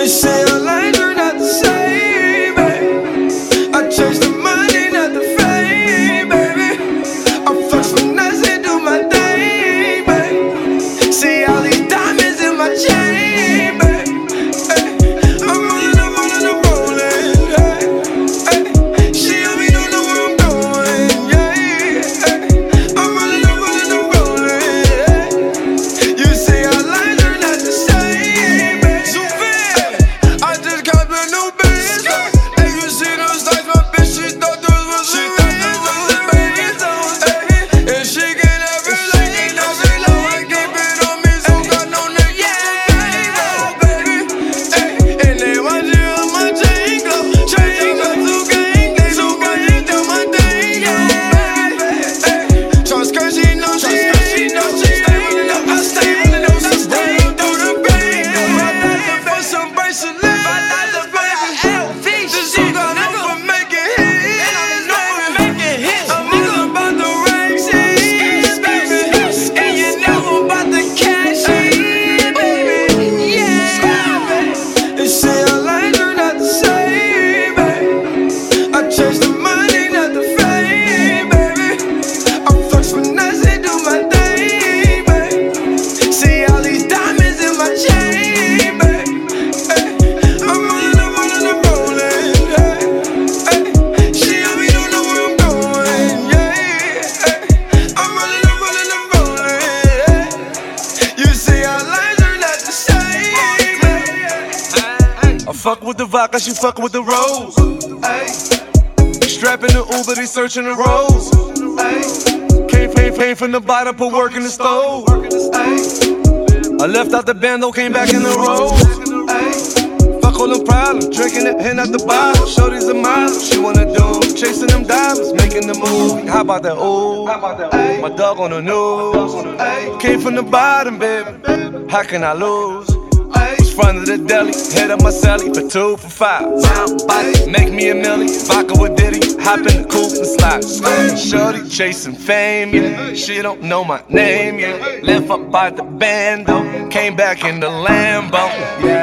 say our lives are not the same, babe. I chase the money, not the fame, baby. I flex finesse and do my thing, babe. See all these diamonds in my chain, babe. I'm rolling, hey. She on me, don't know where I'm going, yeah. I'm rolling, hey. You say our lives are not the same, babe. I just got a new bitch. Hey, you see those lights, my bitch, she thought those was a raise. And she get everything, now she know I keep it on me, so got no nigga, baby. And they watching on my chain go, to gang, they so quiet, do my thing, baby. Trust cause she know she stay rolling up, I stay rolling up, I stay through the pain. I got for some bracelet. Chase the money, not the fame, baby. I flex finesse and do my thing, babe. See all these diamonds in my chain, babe. I'm rolling, hey. She on me, don't know where I'm going, yeah. I'm rolling, hey. You say our lives are not the same, babe. I fuck with the vodka, she fuck with the rose. Strapping the Uber, they searching the roads. Came from the bottom, put work in the stove. I left out the bando, came back in the road. Fuck all them problems, drinking it, hand out the bottle. Shorty's a model, she wanna do chasing them diamonds, making the move. How about that? Ooh, my dog on the news. Came from the bottom, baby. How can I lose? Front of the deli, hit up my celly for 2 for 5. Round body, make me a milli. Vodka with Diddy, hop in the coupe and slide. Shorty chasing fame, yeah. She don't know my name, yeah. Left up by the bando, came back in the Lambo. Yeah.